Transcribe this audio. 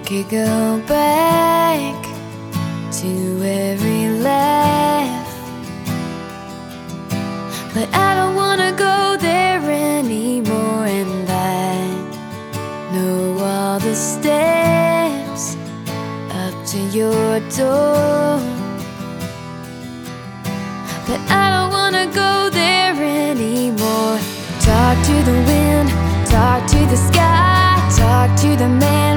could go back to every laugh, but I don't wanna go there anymore. And I know all the steps up to your door, but I don't wanna go there anymore. Talk to the wind, talk to the sky, talk to the man